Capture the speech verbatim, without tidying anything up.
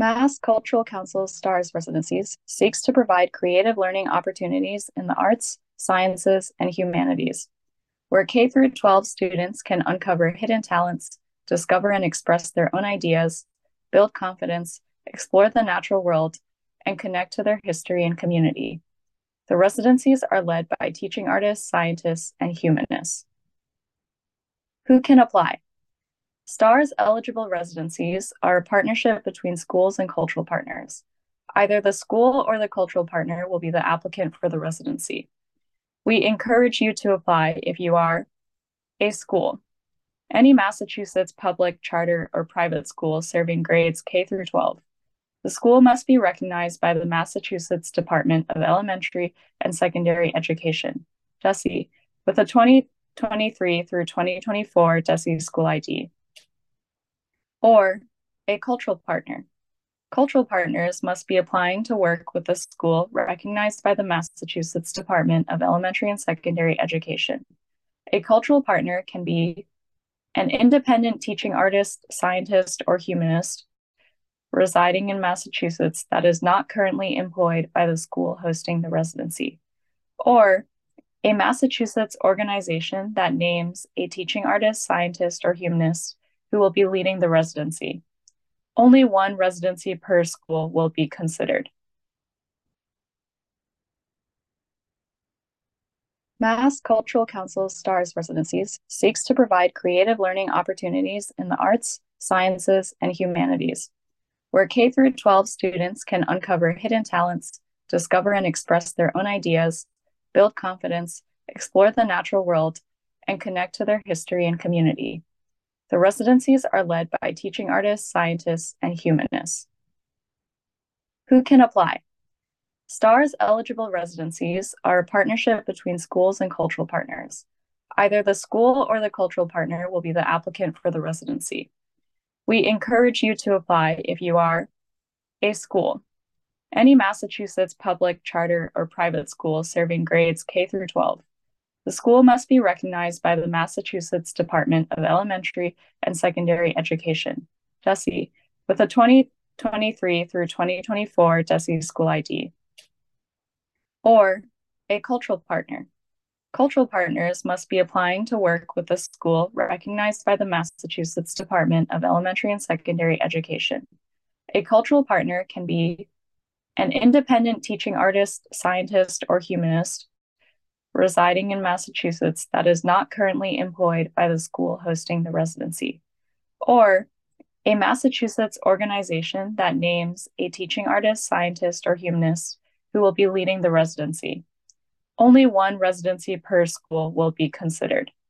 Mass Cultural Council STARS Residencies seeks to provide creative learning opportunities in the arts, sciences, and humanities, where K through twelve students can uncover hidden talents, discover and express their own ideas, build confidence, explore the natural world, and connect to their history and community. The residencies are led by teaching artists, scientists, and humanists. Who can apply? STARS eligible residencies are a partnership between schools and cultural partners. Either the school or the cultural partner will be the applicant for the residency. We encourage you to apply if you are a school, any Massachusetts public, charter, or private school serving grades K through twelve. The school must be recognized by the Massachusetts Department of Elementary and Secondary Education, DESE, with a twenty twenty-three through twenty twenty-four DESE school I D. Or a cultural partner. Cultural partners must be applying to work with a school recognized by the Massachusetts Department of Elementary and Secondary Education. A cultural partner can be an independent teaching artist, scientist, or humanist residing in Massachusetts that is not currently employed by the school hosting the residency, or a Massachusetts organization that names a teaching artist, scientist, or humanist who will be leading the residency. Only one residency per school will be considered. Mass Cultural Council STARS Residencies seeks to provide creative learning opportunities in the arts, sciences, and humanities, where K through twelve students can uncover hidden talents, discover and express their own ideas, build confidence, explore the natural world, and connect to their history and community. The residencies are led by teaching artists, scientists, and humanists. Who can apply? STARS eligible residencies are a partnership between schools and cultural partners. Either the school or the cultural partner will be the applicant for the residency. We encourage you to apply if you are a school, any Massachusetts public, charter, or private school serving grades K through twelve. The school must be recognized by the Massachusetts Department of Elementary and Secondary Education, DESE, with a twenty twenty-three through twenty twenty-four DESE school I D. Or a cultural partner. Cultural partners must be applying to work with a school recognized by the Massachusetts Department of Elementary and Secondary Education. A cultural partner can be an independent teaching artist, scientist, or humanist residing in Massachusetts that is not currently employed by the school hosting the residency, or a Massachusetts organization that names a teaching artist, scientist, or humanist who will be leading the residency. Only one residency per school will be considered.